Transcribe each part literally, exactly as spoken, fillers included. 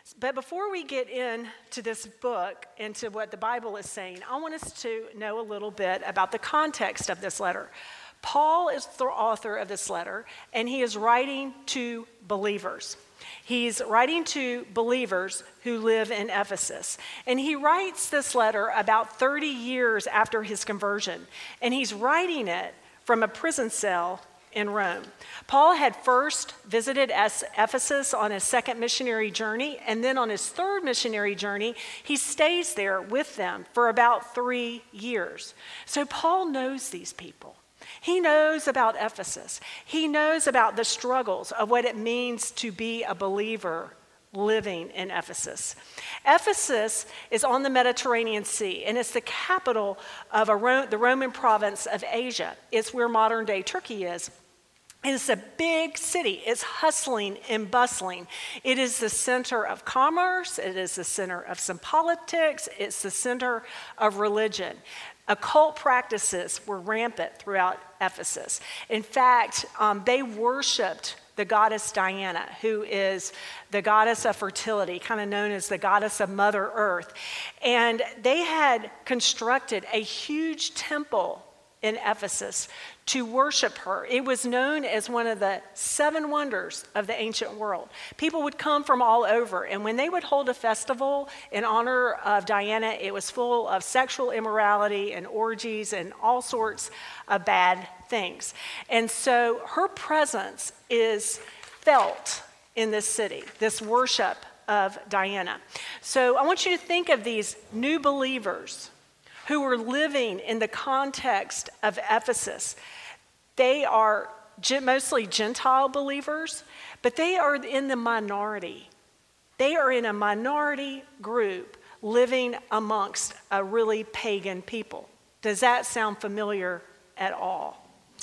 But before we get into this book, into what the Bible is saying, I want us to know a little bit about the context of this letter. Paul is the author of this letter, and he is writing to believers. He's writing to believers who live in Ephesus. And he writes this letter about thirty years after his conversion. And he's writing it from a prison cell in Rome. Paul had first visited Ephesus on his second missionary journey, and then on his third missionary journey, he stays there with them for about three years. So Paul knows these people. He knows about Ephesus. He knows about the struggles of what it means to be a believer living in Ephesus. Ephesus is on the Mediterranean Sea, and it's the capital of a Ro- the Roman province of Asia. It's where modern-day Turkey is. It's a big city. It's hustling and bustling. It is the center of commerce. It is the center of some politics. It's the center of religion. Occult practices were rampant throughout Ephesus. In fact, um, they worshipped the goddess Diana, who is the goddess of fertility, kind of known as the goddess of Mother Earth. And they had constructed a huge temple in Ephesus to worship her. It was known as one of the seven wonders of the ancient world. People would come from all over, and when they would hold a festival in honor of Diana, it was full of sexual immorality and orgies and all sorts of bad things. And so her presence is felt in this city, this worship of Diana. So I want you to think of these new believers who were living in the context of Ephesus. They are mostly Gentile believers, but they are in the minority. They are in a minority group living amongst a really pagan people. Does that sound familiar at all?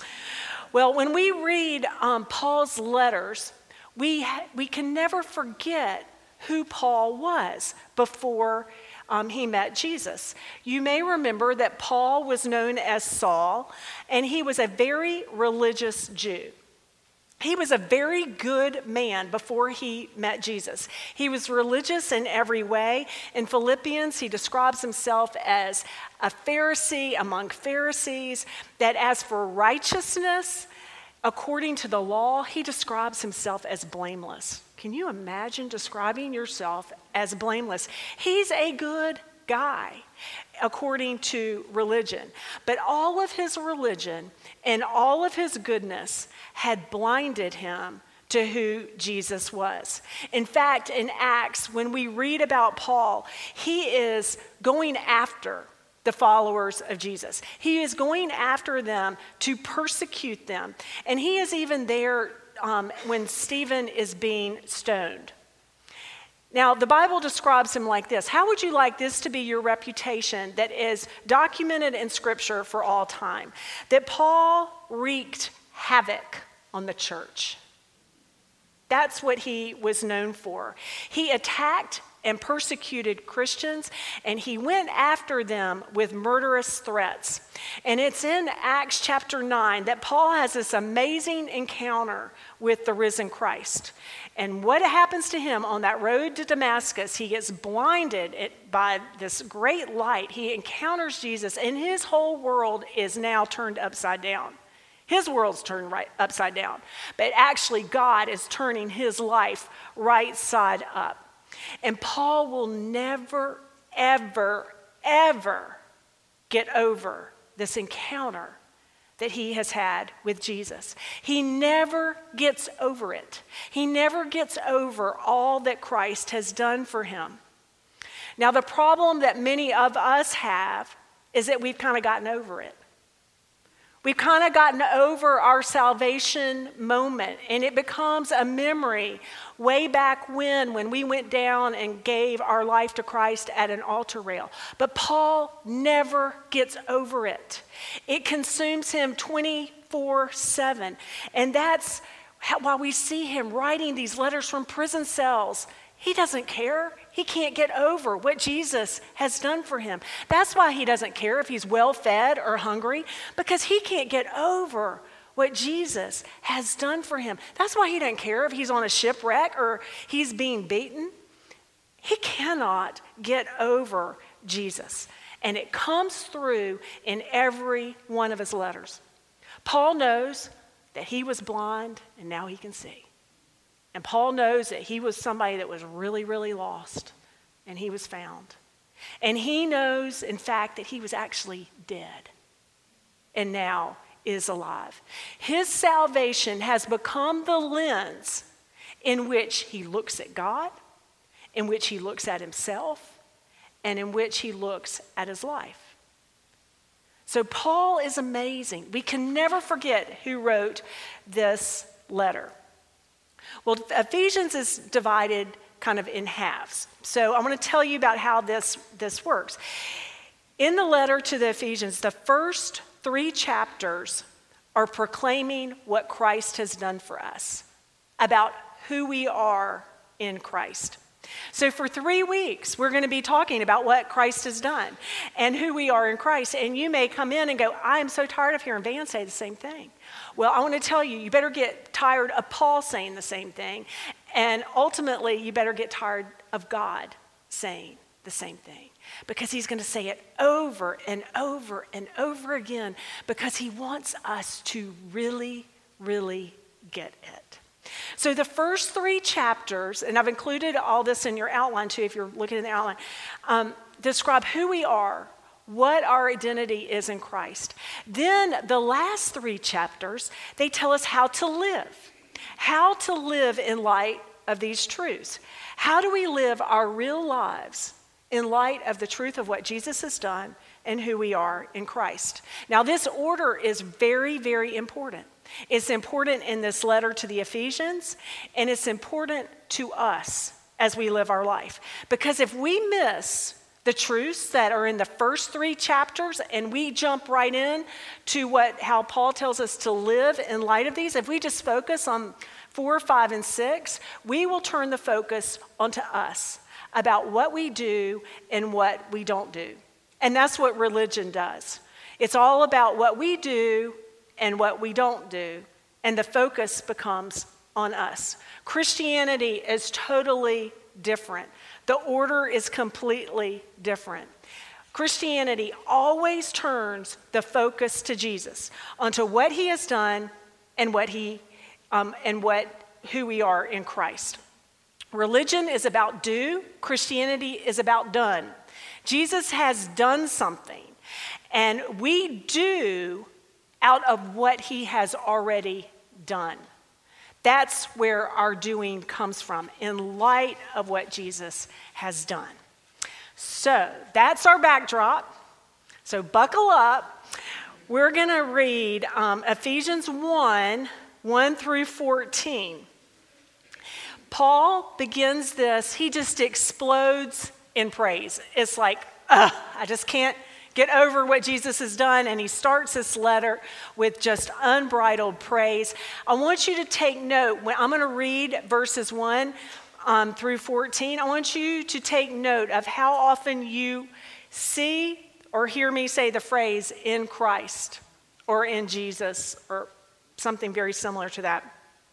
Well, when we read um, Paul's letters, we, ha- we can never forget who Paul was before Um, he met Jesus. You may remember that Paul was known as Saul, and he was a very religious Jew. He was a very good man before he met Jesus. He was religious in every way. In Philippians, he describes himself as a Pharisee among Pharisees, that as for righteousness, according to the law, he describes himself as blameless. Can you imagine describing yourself as blameless? He's a good guy, according to religion. But all of his religion and all of his goodness had blinded him to who Jesus was. In fact, in Acts, when we read about Paul, he is going after the followers of Jesus. He is going after them to persecute them. And he is even there um, when Stephen is being stoned. Now, the Bible describes him like this. How would you like this to be your reputation that is documented in Scripture for all time? That Paul wreaked havoc on the church. That's what he was known for. He attacked and persecuted Christians, and he went after them with murderous threats. And it's in Acts chapter nine that Paul has this amazing encounter with the risen Christ. And what happens to him on that road to Damascus? He gets blinded by this great light. He encounters Jesus, and his whole world is now turned upside down. His world's turned right upside down. But actually, God is turning his life right side up. And Paul will never, ever, ever get over this encounter that he has had with Jesus. He never gets over it. He never gets over all that Christ has done for him. Now, the problem that many of us have is that we've kind of gotten over it. We've kind of gotten over our salvation moment, and it becomes a memory way back when, when we went down and gave our life to Christ at an altar rail. But Paul never gets over it. It consumes him twenty-four seven, and that's how, why we see him writing these letters from prison cells. He doesn't care. He can't get over what Jesus has done for him. That's why he doesn't care if he's well-fed or hungry, because he can't get over what Jesus has done for him. That's why he doesn't care if he's on a shipwreck or he's being beaten. he cannot get over Jesus. And it comes through in every one of his letters. Paul knows that he was blind and now he can see. And Paul knows that he was somebody that was really, really lost and he was found. And he knows, in fact, that he was actually dead and now is alive. His salvation has become the lens in which he looks at God, in which he looks at himself, and in which he looks at his life. So Paul is amazing. We can never forget who wrote this letter. Well, Ephesians is divided kind of in halves. So I want to tell you about how this, this works. In the letter to the Ephesians, the first three chapters are proclaiming what Christ has done for us, about who we are in Christ. So for three weeks, we're going to be talking about what Christ has done and who we are in Christ. And you may come in and go, I am so tired of hearing Van say the same thing. Well, I want to tell you, you better get tired of Paul saying the same thing. And ultimately, you better get tired of God saying the same thing. Because he's going to say it over and over and over again. Because he wants us to really, really get it. So the first three chapters, and I've included all this in your outline too, if you're looking in the outline, um, describe who we are, what our identity is in Christ. Then the last three chapters, they tell us how to live, how to live in light of these truths. How do we live our real lives in light of the truth of what Jesus has done and who we are in Christ? Now, this order is very, very important. It's important in this letter to the Ephesians, and it's important to us as we live our life. Because if we miss the truths that are in the first three chapters and we jump right in to what how Paul tells us to live in light of these, if we just focus on four, five, and six, we will turn the focus onto us about what we do and what we don't do. And that's what religion does. It's all about what we do and what we don't do, and the focus becomes on us. Christianity is totally different. The order is completely different. Christianity always turns the focus to Jesus, onto what he has done and what he um, and what who we are in Christ. Religion is about do, Christianity is about done. Jesus has done something, and we do out of what he has already done. That's where our doing comes from, in light of what Jesus has done. So that's our backdrop. So buckle up. We're going to read um, Ephesians one, one through fourteen. Paul begins this, he just explodes in praise. It's like, ugh, I just can't get over what Jesus has done, and he starts this letter with just unbridled praise. I want you to take note. When I'm going to read verses one um, through fourteen. I want you to take note of how often you see or hear me say the phrase in Christ or in Jesus or something very similar to that.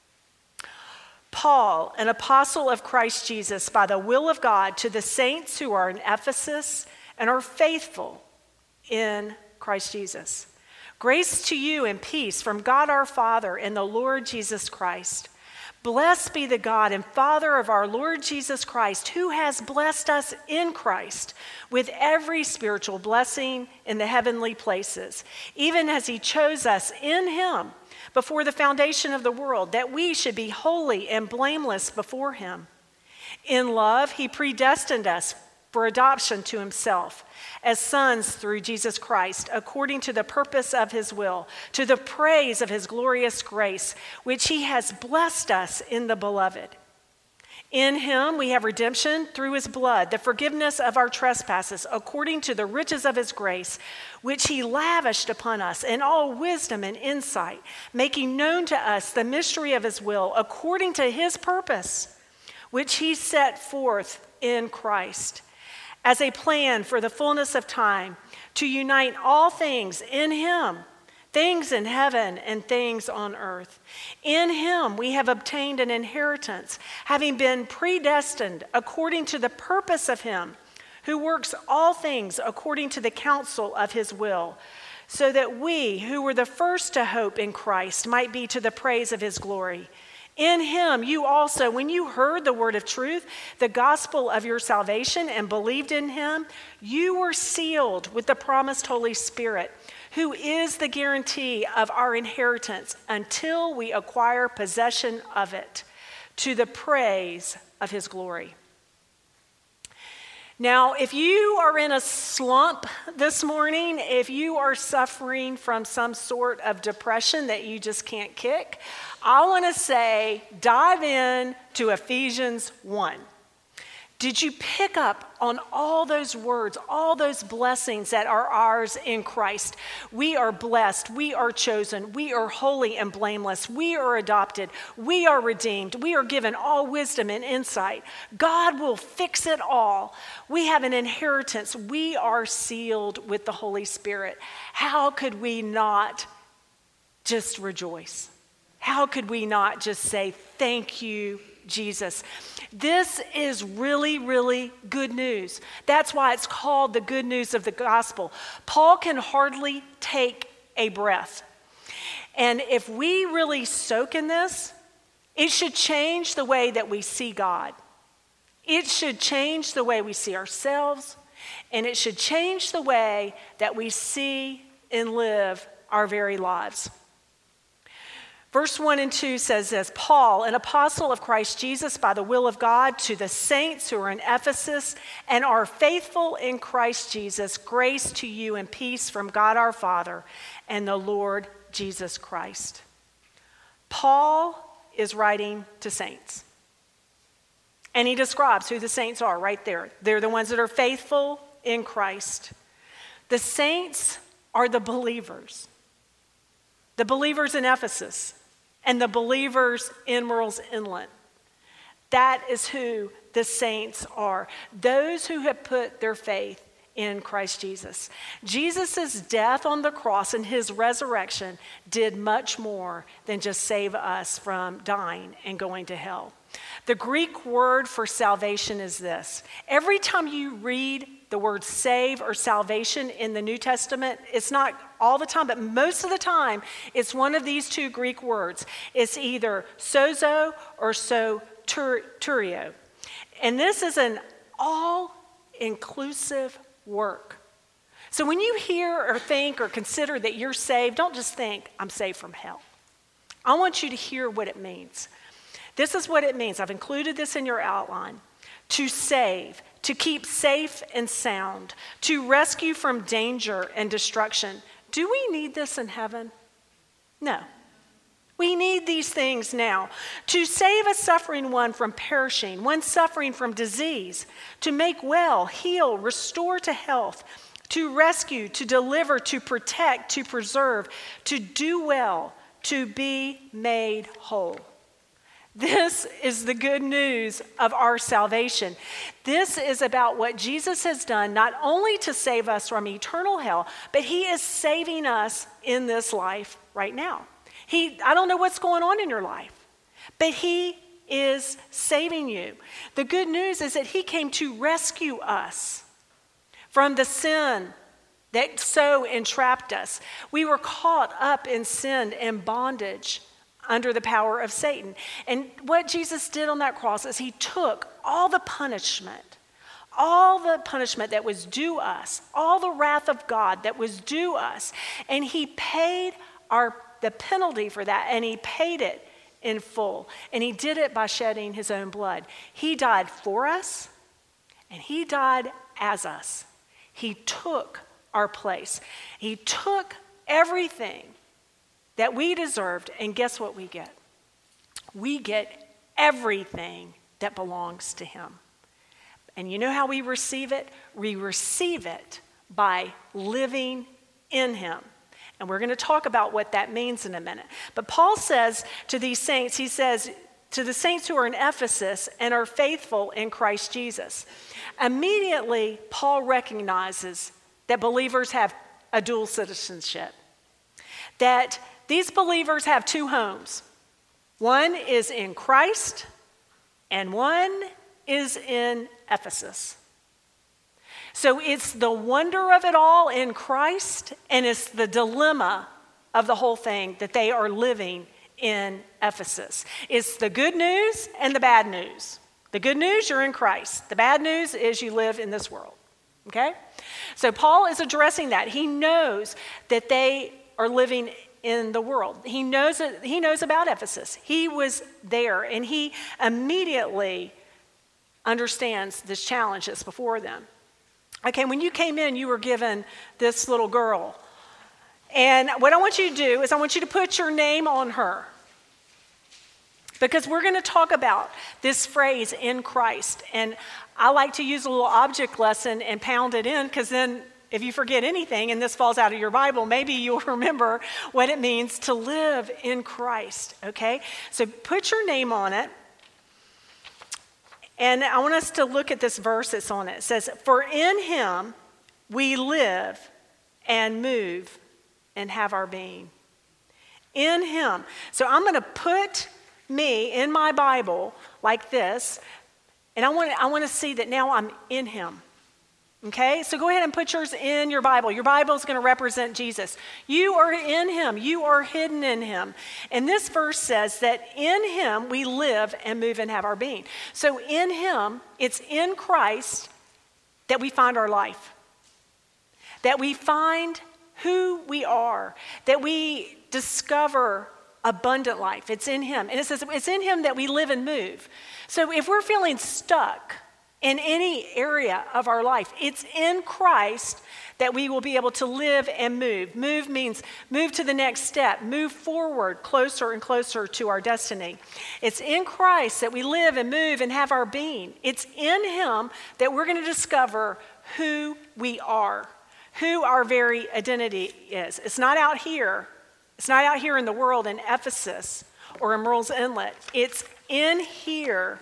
Paul, an apostle of Christ Jesus, by the will of God, to the saints who are in Ephesus and are faithful in Christ Jesus. Grace to you and peace from God our Father and the Lord Jesus Christ. Blessed be the God and Father of our Lord Jesus Christ, who has blessed us in Christ with every spiritual blessing in the heavenly places, even as he chose us in him before the foundation of the world, that we should be holy and blameless before him. In love, he predestined us for adoption to himself as sons through Jesus Christ, according to the purpose of his will, to the praise of his glorious grace, which he has blessed us in the beloved. In him we have redemption through his blood, the forgiveness of our trespasses, according to the riches of his grace, which he lavished upon us in all wisdom and insight, making known to us the mystery of his will, according to his purpose, which he set forth in Christ, as a plan for the fullness of time, to unite all things in him, things in heaven and things on earth. In him we have obtained an inheritance, having been predestined according to the purpose of him who works all things according to the counsel of his will, so that we who were the first to hope in Christ might be to the praise of his glory. In him you also, when you heard the word of truth, the gospel of your salvation, and believed in him, you were sealed with the promised Holy Spirit, who is the guarantee of our inheritance until we acquire possession of it, to the praise of his glory. Now, if you are in a slump this morning, if you are suffering from some sort of depression that you just can't kick, I want to say dive in to Ephesians one. Did you pick up on all those words, all those blessings that are ours in Christ? We are blessed, we are chosen, we are holy and blameless, we are adopted, we are redeemed, we are given all wisdom and insight. God will fix it all. We have an inheritance. We are sealed with the Holy Spirit. How could we not just rejoice? How could we not just say, thank you, Jesus? This is really, really good news. That's why it's called the good news of the gospel. Paul can hardly take a breath. And if we really soak in this, it should change the way that we see God. It should change the way we see ourselves, and it should change the way that we see and live our very lives. Verse one and two says this, Paul, an apostle of Christ Jesus by the will of God, to the saints who are in Ephesus and are faithful in Christ Jesus, grace to you and peace from God our Father and the Lord Jesus Christ. Paul is writing to saints. And he describes who the saints are right there. They're the ones that are faithful in Christ. The saints are the believers. The believers in Ephesus. And the believers in Murrells Inlet. That is who the saints are. Those who have put their faith in Christ Jesus. Jesus' death on the cross and his resurrection did much more than just save us from dying and going to hell. The Greek word for salvation is this. Every time you read the word save or salvation in the New Testament, it's not all the time, but most of the time, it's one of these two Greek words. It's either sozo or soterio. And this is an all-inclusive work. So when you hear or think or consider that you're saved, don't just think, I'm saved from hell. I want you to hear what it means. This is what it means. I've included this in your outline. To save, to keep safe and sound, to rescue from danger and destruction. Do we need this in heaven? No. We need these things now. To save a suffering one from perishing, one suffering from disease, to make well, heal, restore to health, to rescue, to deliver, to protect, to preserve, to do well, to be made whole. This is the good news of our salvation. This is about what Jesus has done, not only to save us from eternal hell, but he is saving us in this life right now. He, I don't know what's going on in your life, but he is saving you. The good news is that he came to rescue us from the sin that so entrapped us. We were caught up in sin and bondage under the power of Satan. And what Jesus did on that cross is he took all the punishment, all the punishment that was due us, all the wrath of God that was due us, and he paid our the penalty for that, and he paid it in full. And he did it by shedding his own blood. He died for us, and he died as us. He took our place. He took everything that we deserved, and guess what we get? We get everything that belongs to him. And you know how we receive it? We receive it by living in him. And we're going to talk about what that means in a minute. But Paul says to these saints, he says, to the saints who are in Ephesus and are faithful in Christ Jesus. Immediately, Paul recognizes that believers have a dual citizenship. that these believers have two homes. One is in Christ, and one is in Ephesus. So it's the wonder of it all in Christ, and it's the dilemma of the whole thing that they are living in Ephesus. It's the good news and the bad news. The good news, you're in Christ. The bad news is you live in this world. Okay? So Paul is addressing that. He knows that they are living in the world. He knows it, he knows about Ephesus. He was there, and he immediately understands this challenge that's before them. Okay, when you came in, you were given this little girl. And what I want you to do is I want you to put your name on her. Because we're going to talk about this phrase, in Christ. And I like to use a little object lesson and pound it in, because then if you forget anything and this falls out of your Bible, maybe you'll remember what it means to live in Christ, okay? So put your name on it. And I want us to look at this verse that's on it. It says, "For in him we live and move and have our being." In him. So I'm going to put me in my Bible like this, and I want to, I want to see that now I'm in him. Okay, so go ahead and put yours in your Bible. Your Bible is going to represent Jesus. You are in him. You are hidden in him. And this verse says that in him we live and move and have our being. So in him, it's in Christ that we find our life, that we find who we are, that we discover abundant life. It's in him. And it says it's in him that we live and move. So if we're feeling stuck in any area of our life, it's in Christ that we will be able to live and move. Move means move to the next step, move forward closer and closer to our destiny. It's in Christ that we live and move and have our being. It's in him that we're going to discover who we are, who our very identity is. It's not out here. It's not out here in the world in Ephesus or in Murrells Inlet. It's in here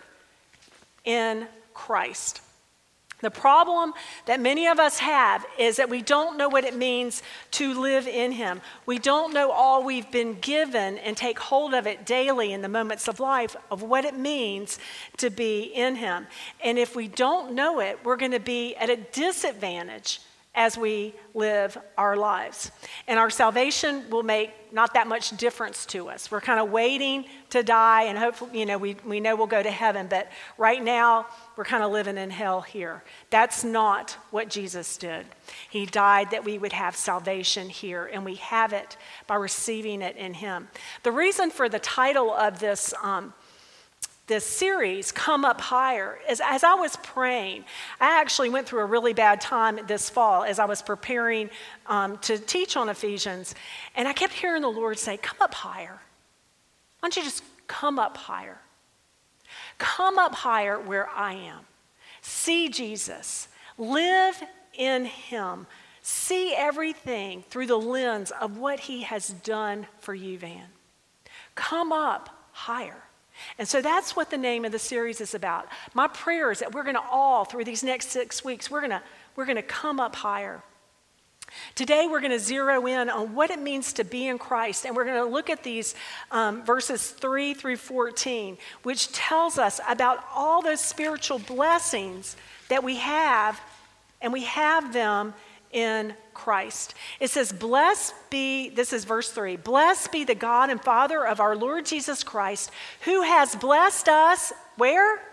in Christ. The problem that many of us have is that we don't know what it means to live in him. We don't know all we've been given and take hold of it daily in the moments of life of what it means to be in him. And if we don't know it, we're going to be at a disadvantage as we live our lives. And our salvation will make not that much difference to us. We're kind of waiting to die, and hopefully, you know, we, we know we'll go to heaven, but right now we're kind of living in hell here. That's not what Jesus did. He died that we would have salvation here, and we have it by receiving it in him. The reason for the title of this um, this series, Come Up Higher, is as I was praying, I actually went through a really bad time this fall as I was preparing um, to teach on Ephesians, and I kept hearing the Lord say, come up higher. Why don't you just come up higher? Come up higher where I am. See Jesus. Live in him. See everything through the lens of what he has done for you, Van. Come up higher. And so that's what the name of the series is about. My prayer is that we're going to all, through these next six weeks, we're going to we're going to come up higher. Today we're going to zero in on what it means to be in Christ, and we're going to look at these um, verses three through fourteen, which tells us about all those spiritual blessings that we have, and we have them in Christ. It says, blessed be, this is verse three, blessed be the God and Father of our Lord Jesus Christ, who has blessed us, where?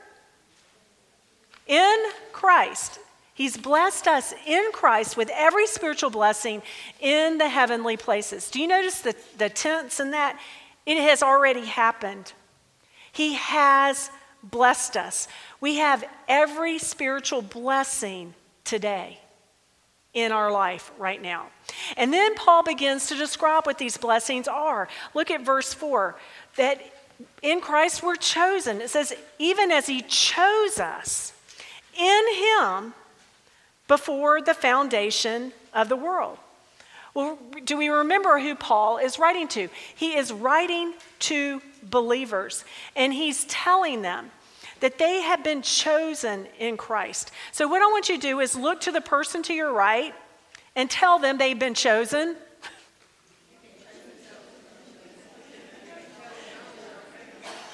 In Christ. He's blessed us in Christ with every spiritual blessing in the heavenly places. Do you notice the, the tense in that? It has already happened. He has blessed us. We have every spiritual blessing today in our life right now. And then Paul begins to describe what these blessings are. Look at verse four, that in Christ we're chosen. It says, even as he chose us in him before the foundation of the world. Well, do we remember who Paul is writing to? He is writing to believers, and he's telling them that they have been chosen in Christ. So what I want you to do is look to the person to your right and tell them they've been chosen.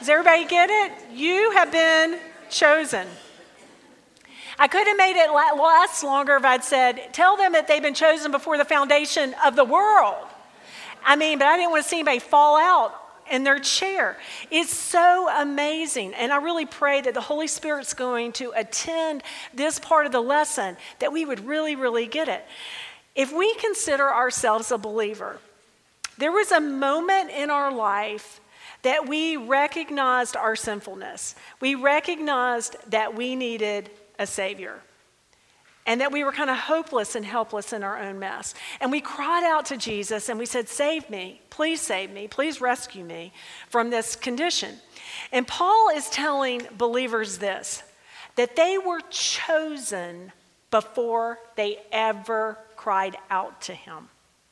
Does everybody get it? You have been chosen. I could have made it last longer if I'd said, tell them that they've been chosen before the foundation of the world. I mean, but I didn't want to see anybody fall out in their chair. It's so amazing. And I really pray that the Holy Spirit's going to attend this part of the lesson, that we would really, really get it. If we consider ourselves a believer, there was a moment in our life that we recognized our sinfulness. We recognized that we needed a Savior, and that we were kind of hopeless and helpless in our own mess. And we cried out to Jesus and we said, save me, please save me, please rescue me from this condition. And Paul is telling believers this, that they were chosen before they ever cried out to him.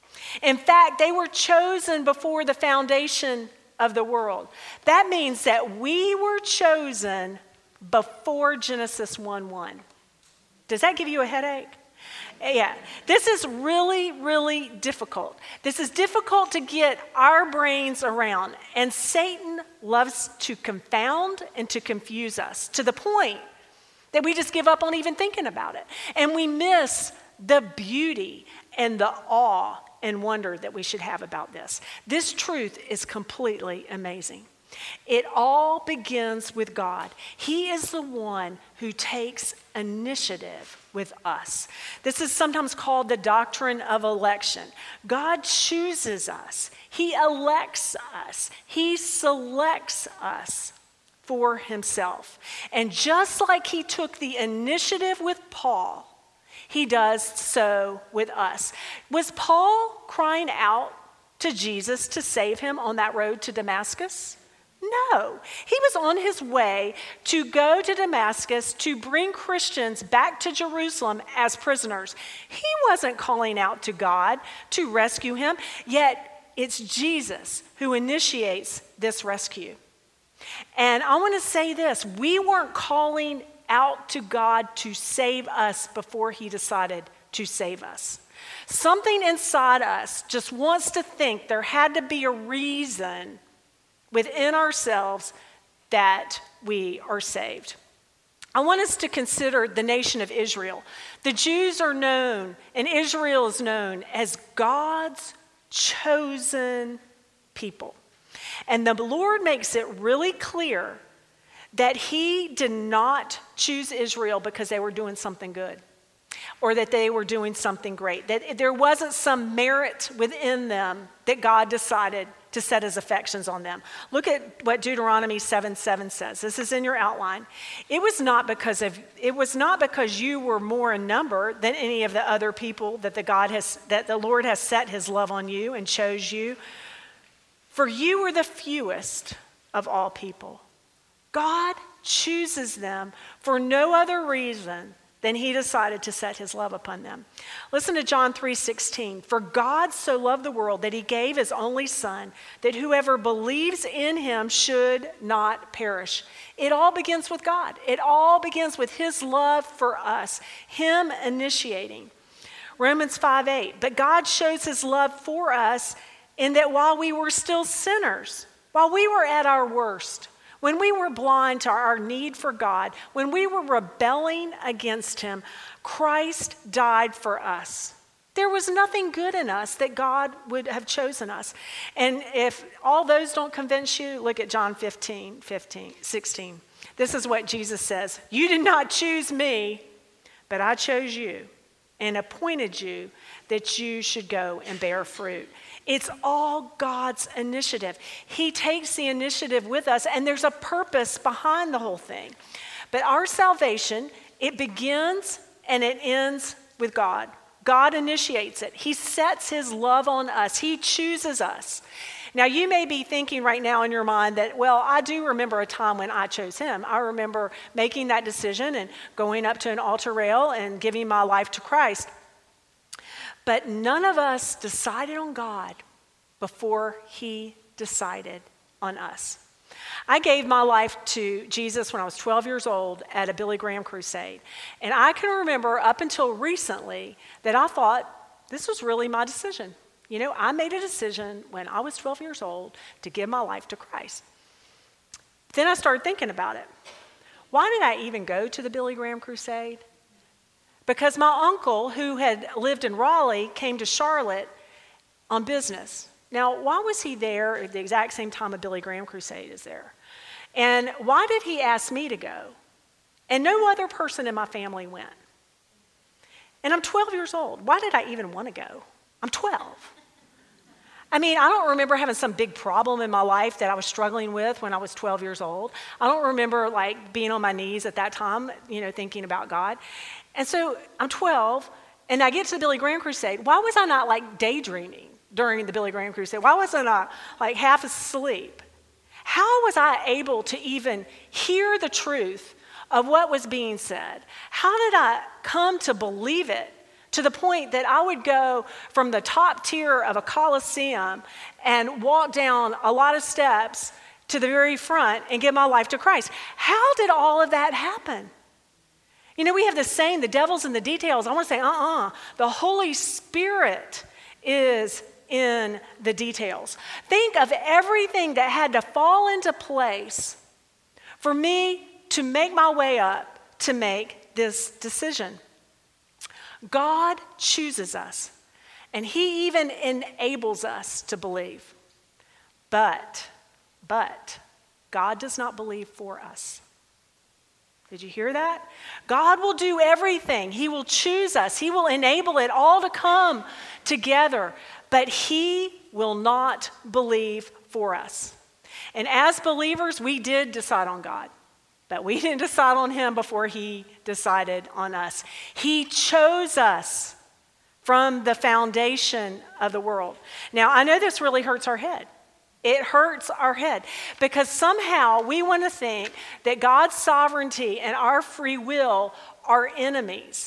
In fact, they were chosen before the foundation of the world. That means that we were chosen before Genesis one one. Does that give you a headache? Yeah. This is really, really difficult. This is difficult to get our brains around. And Satan loves to confound and to confuse us to the point that we just give up on even thinking about it. And we miss the beauty and the awe and wonder that we should have about this. This truth is completely amazing. It all begins with God. He is the one who takes initiative with us. This is sometimes called the doctrine of election. God chooses us. He elects us. He selects us for himself. And just like he took the initiative with Paul, he does so with us. Was Paul crying out to Jesus to save him on that road to Damascus? No, he was on his way to go to Damascus to bring Christians back to Jerusalem as prisoners. He wasn't calling out to God to rescue him, yet it's Jesus who initiates this rescue. And I want to say this, we weren't calling out to God to save us before he decided to save us. Something inside us just wants to think there had to be a reason within ourselves that we are saved. I want us to consider the nation of Israel. The Jews are known, and Israel is known as God's chosen people. And the Lord makes it really clear that he did not choose Israel because they were doing something good or that they were doing something great, that there wasn't some merit within them that God decided to set his affections on them. Look at what Deuteronomy seven seven says. This is in your outline. It was not because of it was not because you were more in number than any of the other people that the God has that the Lord has set his love on you and chose you. For you were the fewest of all people. God chooses them for no other reason than he decided to set his love upon them. Listen to John three sixteen. For God so loved the world that he gave his only son, that whoever believes in him should not perish. It all begins with God. It all begins with his love for us, him initiating. Romans five eight. But God shows his love for us in that while we were still sinners, while we were at our worst, when we were blind to our need for God, when we were rebelling against him, Christ died for us. There was nothing good in us that God would have chosen us. And if all those don't convince you, look at John fifteen, fifteen, sixteen. This is what Jesus says. You did not choose me, but I chose you and appointed you that you should go and bear fruit. It's all God's initiative. He takes the initiative with us, and there's a purpose behind the whole thing. But our salvation, it begins and it ends with God. God initiates it. He sets his love on us. He chooses us. Now, you may be thinking right now in your mind that, well, I do remember a time when I chose him. I remember making that decision and going up to an altar rail and giving my life to Christ. But none of us decided on God before he decided on us. I gave my life to Jesus when I was twelve years old at a Billy Graham crusade. And I can remember up until recently that I thought this was really my decision. You know, I made a decision when I was twelve years old to give my life to Christ. Then I started thinking about it. Why did I even go to the Billy Graham Crusade? Because my uncle, who had lived in Raleigh, came to Charlotte on business. Now, why was he there at the exact same time a Billy Graham Crusade is there? And why did he ask me to go? And no other person in my family went. And I'm twelve years old. Why did I even want to go? I'm twelve. I mean, I don't remember having some big problem in my life that I was struggling with when I was twelve years old. I don't remember like being on my knees at that time, you know, thinking about God. And so I'm twelve, and I get to the Billy Graham Crusade. Why was I not like daydreaming during the Billy Graham Crusade? Why wasn't I like half asleep? How was I able to even hear the truth of what was being said? How did I come to believe it to the point that I would go from the top tier of a coliseum and walk down a lot of steps to the very front and give my life to Christ? How did all of that happen? You know, we have this saying, the devil's in the details. I want to say, uh-uh. The Holy Spirit is in the details. Think of everything that had to fall into place for me to make my way up to make this decision. God chooses us, and he even enables us to believe. But, but, God does not believe for us. Did you hear that? God will do everything. He will choose us. He will enable it all to come together, but he will not believe for us. And as believers, we did decide on God. But we didn't decide on him before he decided on us. He chose us from the foundation of the world. Now, I know this really hurts our head. It hurts our head because somehow we want to think that God's sovereignty and our free will are enemies,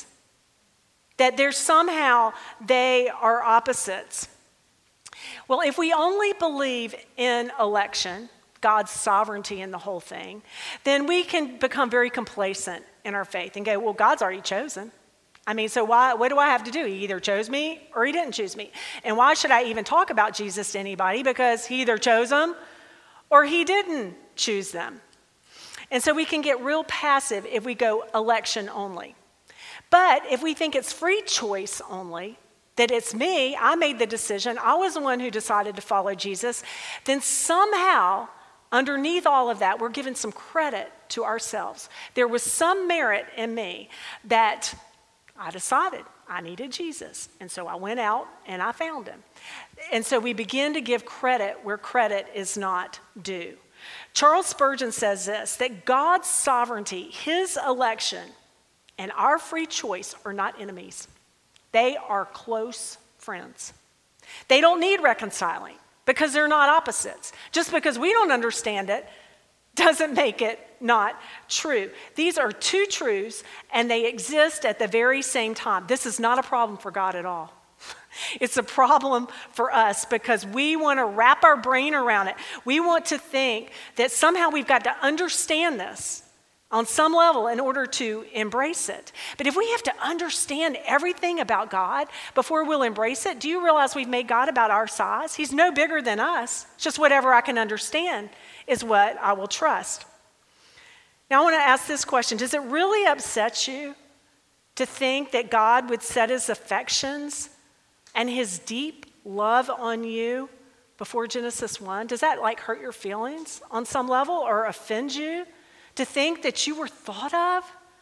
that there's somehow they are opposites. Well, if we only believe in election, God's sovereignty in the whole thing, then we can become very complacent in our faith and go, well, God's already chosen. I mean, so why? What do I have to do? He either chose me or he didn't choose me. And why should I even talk about Jesus to anybody? Because he either chose them or he didn't choose them. And so we can get real passive if we go election only. But if we think it's free choice only, that it's me, I made the decision, I was the one who decided to follow Jesus, then somehow underneath all of that, we're giving some credit to ourselves. There was some merit in me that I decided I needed Jesus. And so I went out and I found him. And so we begin to give credit where credit is not due. Charles Spurgeon says this, that God's sovereignty, his election, and our free choice are not enemies. They are close friends. They don't need reconciling because they're not opposites. Just because we don't understand it doesn't make it not true. These are two truths, and they exist at the very same time. This is not a problem for God at all. It's a problem for us because we want to wrap our brain around it. We want to think that somehow we've got to understand this on some level in order to embrace it. But if we have to understand everything about God before we'll embrace it, do you realize we've made God about our size? He's no bigger than us. It's just whatever I can understand is what I will trust. Now I want to ask this question. Does it really upset you to think that God would set his affections and his deep love on you before Genesis one? Does that like hurt your feelings on some level or offend you? To think that you were thought of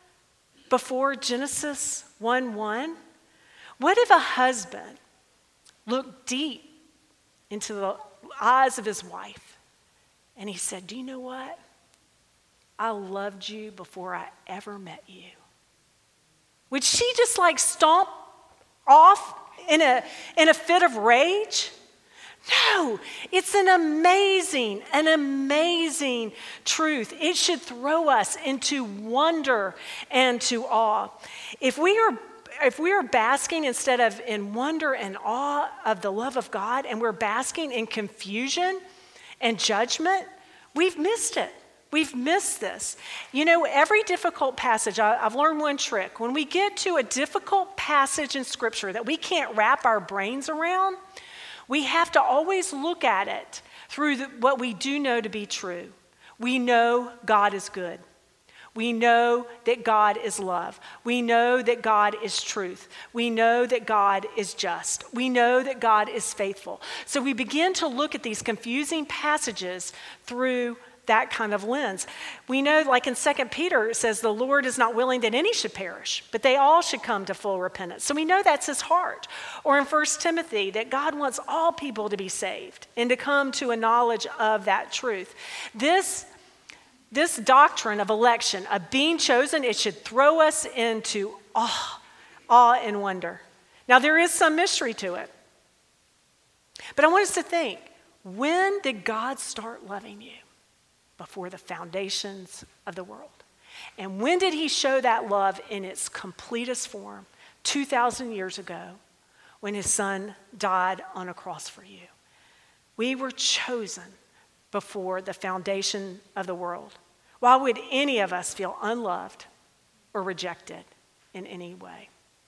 before Genesis one one? What if a husband looked deep into the eyes of his wife and he said, do you know what? I loved you before I ever met you. Would she just like stomp off in a, in a fit of rage? No, it's an amazing, an amazing truth. It should throw us into wonder and to awe. If we are, if we are basking instead of in wonder and awe of the love of God, and we're basking in confusion and judgment, we've missed it. We've missed this. You know, every difficult passage, I, I've learned one trick. When we get to a difficult passage in Scripture that we can't wrap our brains around, we have to always look at it through the, what we do know to be true. We know God is good. We know that God is love. We know that God is truth. We know that God is just. We know that God is faithful. So we begin to look at these confusing passages through that kind of lens. We know, like in Second Peter, it says, the Lord is not willing that any should perish, but they all should come to full repentance. So we know that's his heart. Or in First Timothy, that God wants all people to be saved and to come to a knowledge of that truth. This This doctrine of election, of being chosen, it should throw us into awe, awe and wonder. Now, there is some mystery to it. But I want us to think, when did God start loving you? Before the foundations of the world. And when did he show that love in its completest form? two thousand years ago, when his son died on a cross for you. We were chosen before the foundation of the world. Why would any of us feel unloved or rejected in any way?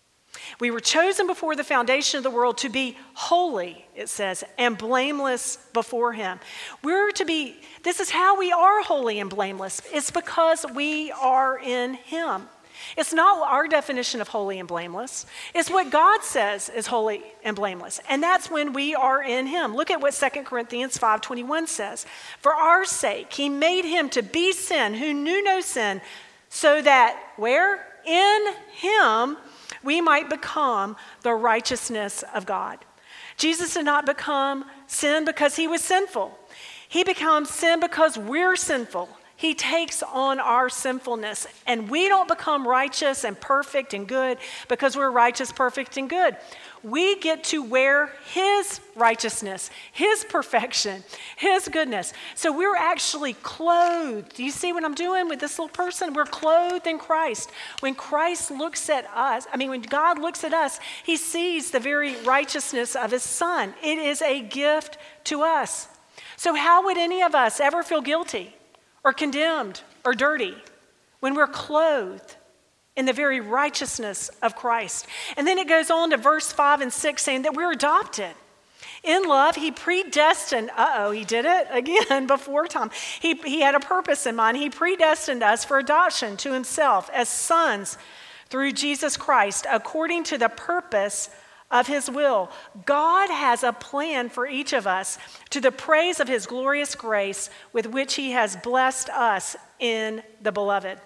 We were chosen before the foundation of the world to be holy, it says, and blameless before him. We're to be, this is how we are holy and blameless. It's because we are in him. It's not our definition of holy and blameless. It's what God says is holy and blameless. And that's when we are in him. Look at what Second Corinthians five twenty-one says. For our sake, he made him to be sin who knew no sin, so that where? In him we might become the righteousness of God. Jesus did not become sin because he was sinful. He becomes sin because we're sinful. He takes on our sinfulness, and we don't become righteous and perfect and good because we're righteous, perfect, and good. We get to wear his righteousness, his perfection, his goodness. So we're actually clothed. Do you see what I'm doing with this little person? We're clothed in Christ. When Christ looks at us, I mean, when God looks at us, he sees the very righteousness of his son. It is a gift to us. So how would any of us ever feel guilty or condemned or dirty when we're clothed in the very righteousness of Christ? And then it goes on to verse five and six saying that we're adopted. In love, he predestined, uh-oh, he did it again before time. He, he had a purpose in mind. He predestined us for adoption to himself as sons through Jesus Christ, according to the purpose of his will. God has a plan for each of us to the praise of his glorious grace with which he has blessed us in the beloved.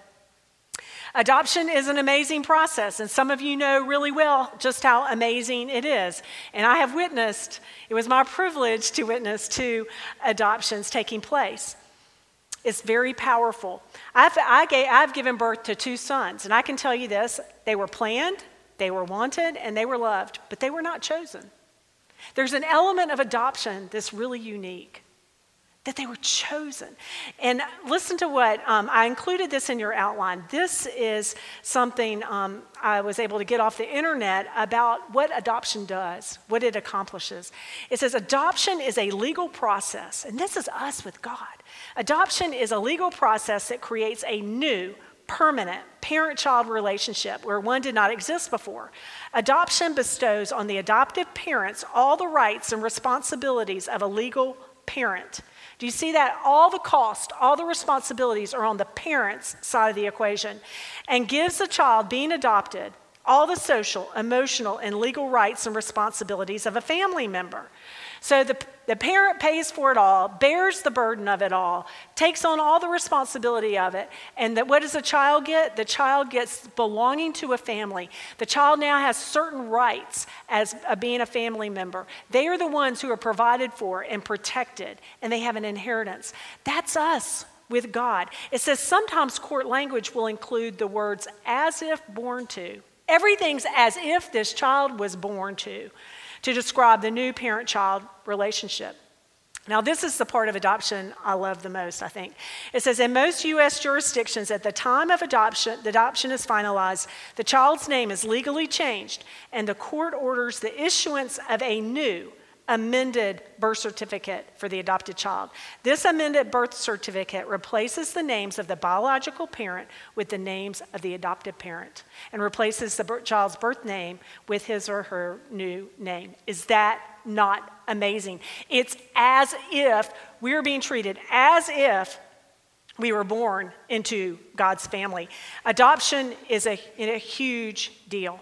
Adoption is an amazing process, and some of you know really well just how amazing it is. And I have witnessed, it was my privilege to witness two adoptions taking place. It's very powerful. I've, I gave, I've given birth to two sons, and I can tell you this, they were planned, they were wanted, and they were loved, but they were not chosen. There's an element of adoption that's really unique, that they were chosen. And listen to what, um, I included this in your outline. This is something um, I was able to get off the internet about what adoption does, what it accomplishes. It says adoption is a legal process, and this is us with God. Adoption is a legal process that creates a new, permanent parent-child relationship where one did not exist before. Adoption bestows on the adoptive parents all the rights and responsibilities of a legal parent. Do you see that? All the cost, all the responsibilities are on the parent's side of the equation, and gives the child being adopted all the social, emotional, and legal rights and responsibilities of a family member. So the, the parent pays for it all, bears the burden of it all, takes on all the responsibility of it, and that what does the child get? The child gets belonging to a family. The child now has certain rights as uh, being a family member. They are the ones who are provided for and protected, and they have an inheritance. That's us with God. It says sometimes court language will include the words as if born to. Everything's as if this child was born to. to describe the new parent-child relationship. Now, this is the part of adoption I love the most, I think. It says, in most U S jurisdictions, at the time of adoption, the adoption is finalized, the child's name is legally changed, and the court orders the issuance of a new, amended birth certificate for the adopted child. This amended birth certificate replaces the names of the biological parent with the names of the adopted parent and replaces the child's birth name with his or her new name. Is that not amazing? It's as if we're being treated as if We were born into God's family. Adoption is a, a huge deal.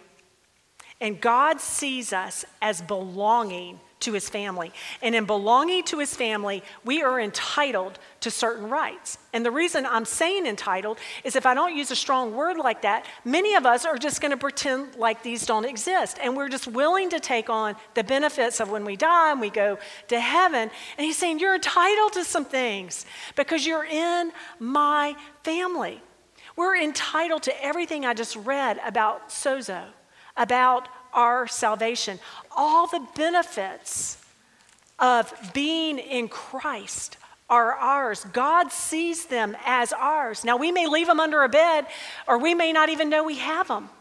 And God sees us as belonging to his family. And in belonging to his family, we are entitled to certain rights. And the reason I'm saying entitled is if I don't use a strong word like that, many of us are just going to pretend like these don't exist. And we're just willing to take on the benefits of when we die and we go to heaven. And he's saying, you're entitled to some things because you're in my family. We're entitled to everything I just read about sozo, about our salvation. All the benefits of being in Christ are ours. God sees them as ours. Now, we may leave them under a bed, or we may not even know we have them.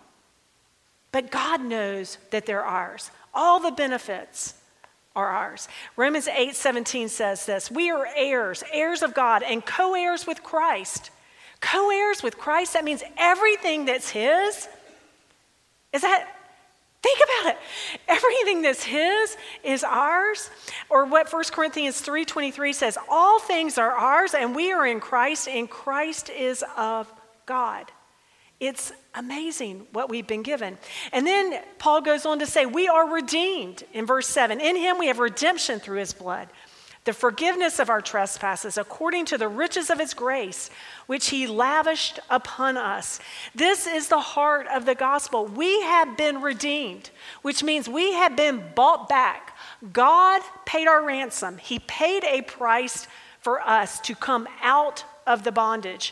But God knows that they're ours. All the benefits are ours. Romans eight seventeen says this, we are heirs, heirs of God, and co-heirs with Christ. Co-heirs with Christ, that means everything that's his, is that, think about it. Everything that's his is ours. Or what First Corinthians three twenty-three says, all things are ours and we are in Christ and Christ is of God. It's amazing what we've been given. And then Paul goes on to say, we are redeemed in verse seven. In him we have redemption through his blood, the forgiveness of our trespasses according to the riches of his grace, which he lavished upon us. This is the heart of the gospel. We have been redeemed, which means we have been bought back. God paid our ransom. He paid a price for us to come out of the bondage.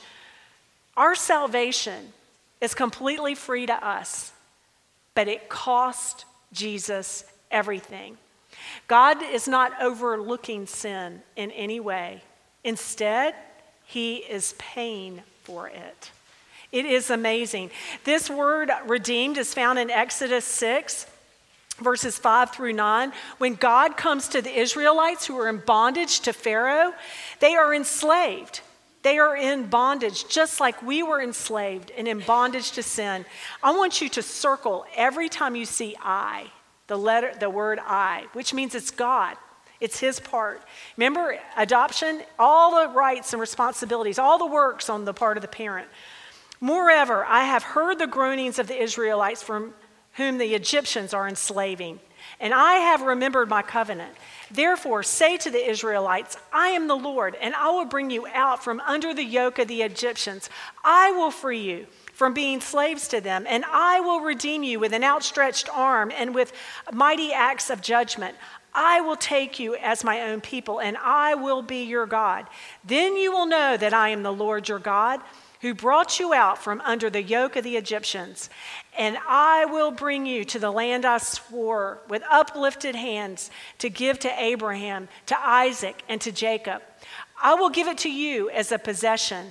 Our salvation is completely free to us, but it cost Jesus everything. God is not overlooking sin in any way. Instead, he is paying for it. It is amazing. This word redeemed is found in Exodus six, verses five through nine. When God comes to the Israelites who are in bondage to Pharaoh, they are enslaved. They are in bondage, just like we were enslaved and in bondage to sin. I want you to circle every time you see I. The letter, the word I, which means it's God. It's his part. Remember, adoption, all the rights and responsibilities, all the works on the part of the parent. Moreover, I have heard the groanings of the Israelites from whom the Egyptians are enslaving, and I have remembered my covenant. Therefore, say to the Israelites, I am the Lord, and I will bring you out from under the yoke of the Egyptians. I will free you from being slaves to them, and I will redeem you with an outstretched arm and with mighty acts of judgment. I will take you as my own people, and I will be your God. Then you will know that I am the Lord your God, who brought you out from under the yoke of the Egyptians. And I will bring you to the land I swore with uplifted hands to give to Abraham, to Isaac, and to Jacob. I will give it to you as a possession.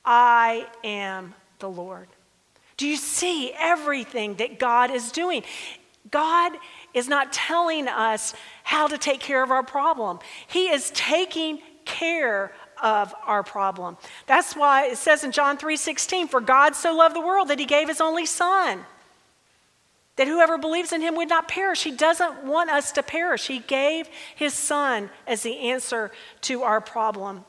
I am the Lord. Do you see everything that God is doing? God is not telling us how to take care of our problem. He is taking care of our problem. That's why it says in John three sixteen, for God so loved the world that he gave his only son, that whoever believes in him would not perish. He doesn't want us to perish. He gave his son as the answer to our problem.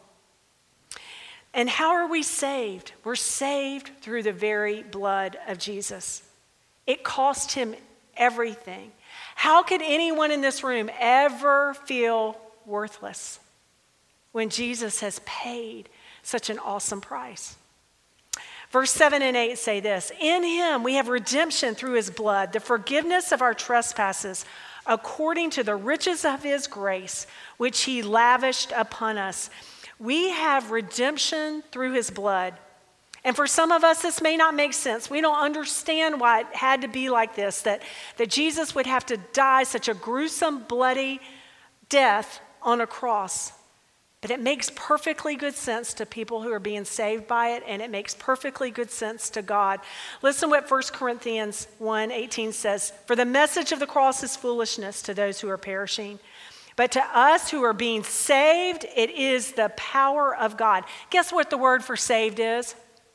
And how are we saved? We're saved through the very blood of Jesus. It cost him everything. How could anyone in this room ever feel worthless when Jesus has paid such an awesome price? Verse seven and eight say this, in him we have redemption through his blood, the forgiveness of our trespasses, according to the riches of his grace, which he lavished upon us. We have redemption through his blood. And for some of us, this may not make sense. We don't understand why it had to be like this, that, that Jesus would have to die such a gruesome, bloody death on a cross. But it makes perfectly good sense to people who are being saved by it, and it makes perfectly good sense to God. Listen what First Corinthians one eighteen says, for the message of the cross is foolishness to those who are perishing. But to us who are being saved, it is the power of God. Guess what the word for saved is?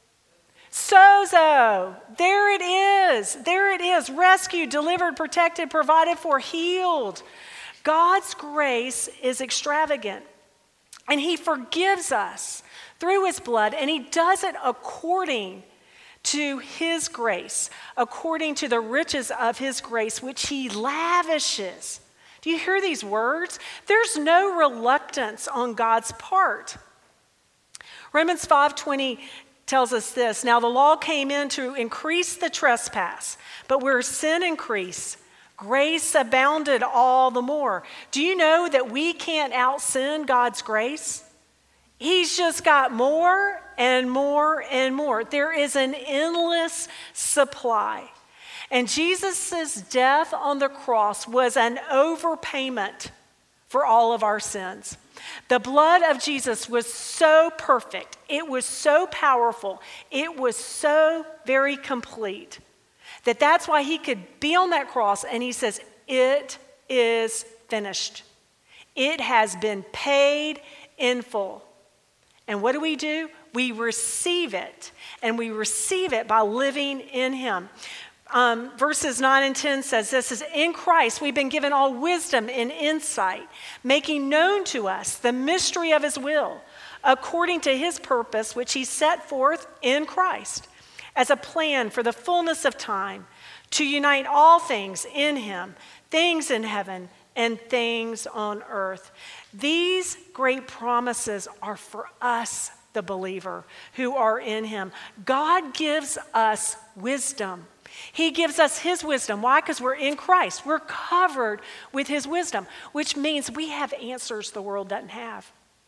Sozo. There it is. There it is. Rescued, delivered, protected, provided for, healed. God's grace is extravagant. And he forgives us through his blood, and he does it according to his grace, according to the riches of his grace, which he lavishes. Do you hear these words? There's no reluctance on God's part. Romans five twenty tells us this: now the law came in to increase the trespass, but where sin increased, grace abounded all the more. Do you know that we can't out-sin God's grace? He's just got more and more and more. There is an endless supply. And Jesus' death on the cross was an overpayment for all of our sins. The blood of Jesus was so perfect. It was so powerful. It was so very complete that that's why he could be on that cross and he says, it is finished. It has been paid in full. And what do we do? We receive it, and we receive it by living in him. Um, verses nine and ten says this is in Christ we've been given all wisdom and insight, making known to us the mystery of his will, according to his purpose, which he set forth in Christ, as a plan for the fullness of time, to unite all things in him, things in heaven and things on earth. These great promises are for us, the believer, who are in him. God gives us wisdom. He gives us his wisdom. Why? Because we're in Christ. We're covered with his wisdom, which means we have answers the world doesn't have.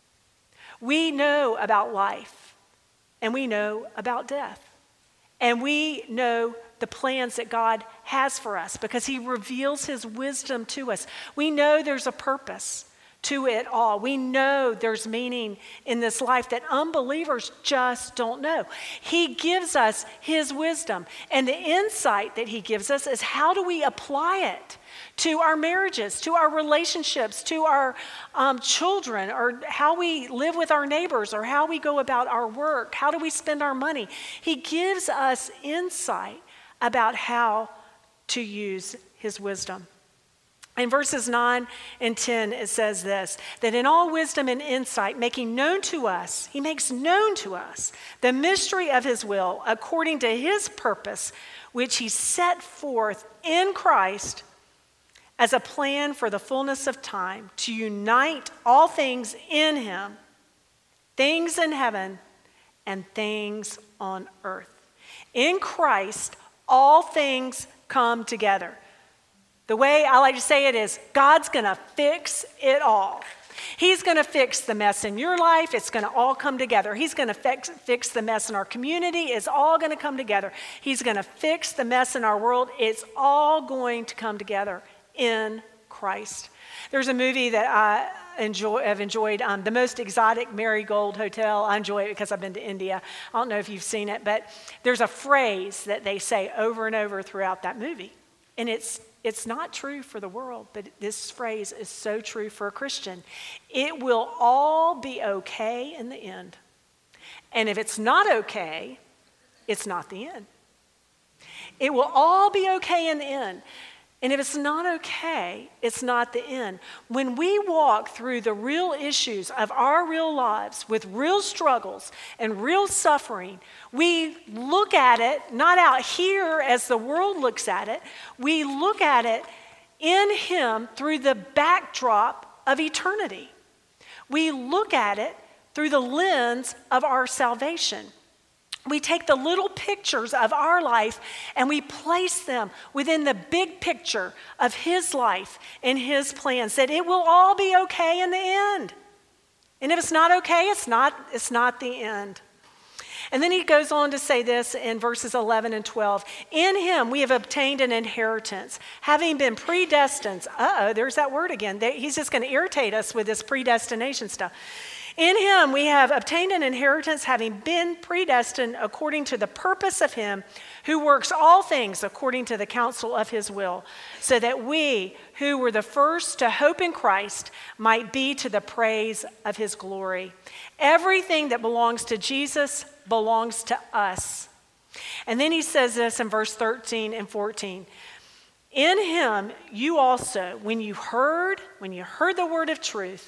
We know about life, and we know about death. And we know the plans that God has for us because he reveals his wisdom to us. We know there's a purpose to it all. We know there's meaning in this life that unbelievers just don't know. He gives us his wisdom, and the insight that he gives us is how do we apply it to our marriages, to our relationships, to our um, children, or how we live with our neighbors, or how we go about our work, how do we spend our money. He gives us insight about how to use his wisdom. In verses nine and ten, it says this, that in all wisdom and insight, making known to us, he makes known to us the mystery of his will, according to his purpose, which he set forth in Christ as a plan for the fullness of time, to unite all things in him, things in heaven and things on earth. In Christ, all things come together. The way I like to say it is, God's going to fix it all. He's going to fix the mess in your life. It's going to all come together. He's going to fix, fix the mess in our community. It's all going to come together. He's going to fix the mess in our world. It's all going to come together in Christ. There's a movie that I enjoy, have enjoyed, um, The Most Exotic Marigold Hotel. I enjoy it because I've been to India. I don't know if you've seen it, but there's a phrase that they say over and over throughout that movie. And it's It's not true for the world, but this phrase is so true for a Christian. It will all be okay in the end. And if it's not okay, it's not the end. It will all be okay in the end. And if it's not okay, it's not the end. When we walk through the real issues of our real lives with real struggles and real suffering, we look at it not out here as the world looks at it. We look at it in him through the backdrop of eternity. We look at it through the lens of our salvation. We take the little pictures of our life and we place them within the big picture of his life and his plans, that it will all be okay in the end. And if it's not okay, it's not, it's not the end. And then he goes on to say this in verses eleven and twelve. In him we have obtained an inheritance, having been predestined. Uh-oh, there's that word again. He's just going to irritate us with this predestination stuff. In him we have obtained an inheritance, having been predestined according to the purpose of him who works all things according to the counsel of his will, so that we who were the first to hope in Christ might be to the praise of his glory. Everything that belongs to Jesus belongs to us. And then he says this in verse thirteen and fourteen. In him you also, when you heard, when you heard the word of truth,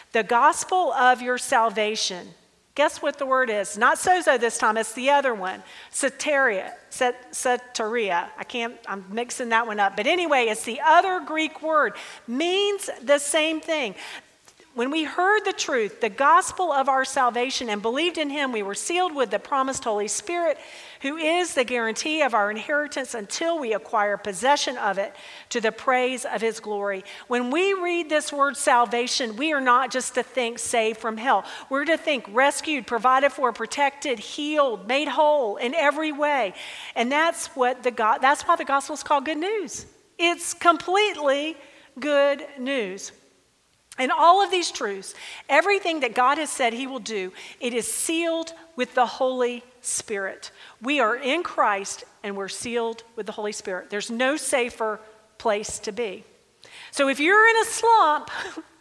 The gospel of your salvation. Guess what the word is? Not sozo this time, it's the other one. Soteria, soteria. I can't, I'm mixing that one up. But anyway, it's the other Greek word. Means the same thing. When we heard the truth, the gospel of our salvation, and believed in him, we were sealed with the promised Holy Spirit, who is the guarantee of our inheritance until we acquire possession of it to the praise of his glory. When we read this word salvation, we are not just to think saved from hell. We're to think rescued, provided for, protected, healed, made whole in every way. And that's what the God, that's why the gospel is called good news. It's completely good news. And all of these truths, everything that God has said he will do, it is sealed with the Holy Spirit. We are in Christ and we're sealed with the Holy Spirit. There's no safer place to be. So if you're in a slump,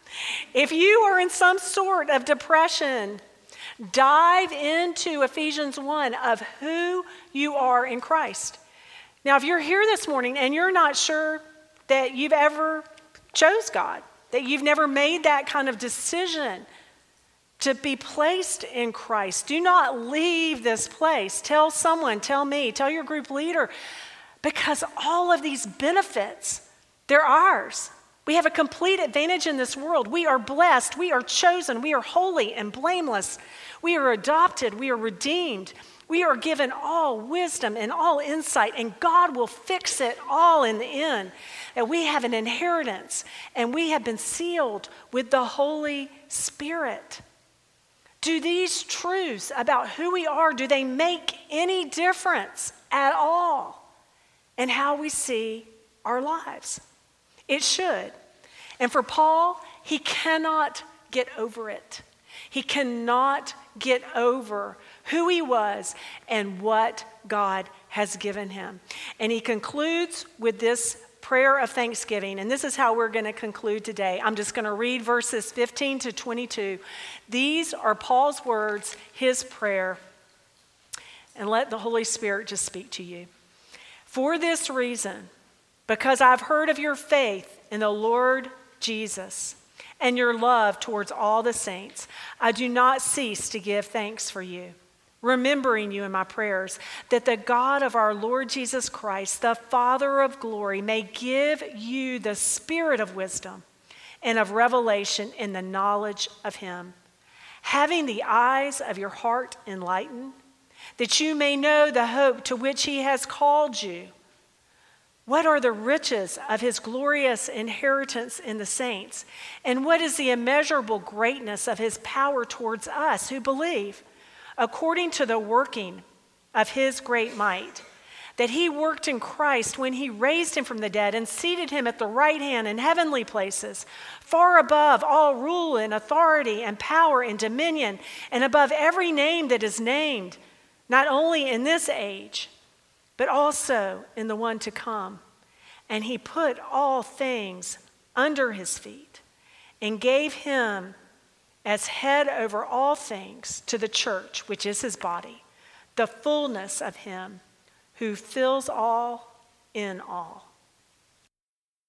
if you are in some sort of depression, dive into Ephesians one of who you are in Christ. Now, if you're here this morning and you're not sure that you've ever chose God, that you've never made that kind of decision to be placed in Christ, do not leave this place. Tell someone, tell me, tell your group leader, because all of these benefits, they're ours. We have a complete advantage in this world. We are blessed, we are chosen, we are holy and blameless. We are adopted, we are redeemed. We are given all wisdom and all insight, and God will fix it all in the end. And we have an inheritance, and we have been sealed with the Holy Spirit. Do these truths about who we are, do they make any difference at all in how we see our lives? It should. And for Paul, he cannot get over it. He cannot get over who he was and what God has given him. And he concludes with this prayer of thanksgiving. And this is how we're going to conclude today. I'm just going to read verses fifteen to twenty-two. These are Paul's words, his prayer. And let the Holy Spirit just speak to you. For this reason, because I've heard of your faith in the Lord Jesus and your love towards all the saints, I do not cease to give thanks for you, remembering you in my prayers, that the God of our Lord Jesus Christ, the Father of glory, may give you the spirit of wisdom and of revelation in the knowledge of him, having the eyes of your heart enlightened, that you may know the hope to which he has called you. What are the riches of his glorious inheritance in the saints? And what is the immeasurable greatness of his power towards us who believe, according to the working of his great might, that he worked in Christ when he raised him from the dead and seated him at the right hand in heavenly places, far above all rule and authority and power and dominion, and above every name that is named, not only in this age, but also in the one to come. And he put all things under his feet and gave him as head over all things to the church, which is his body, the fullness of him who fills all in all.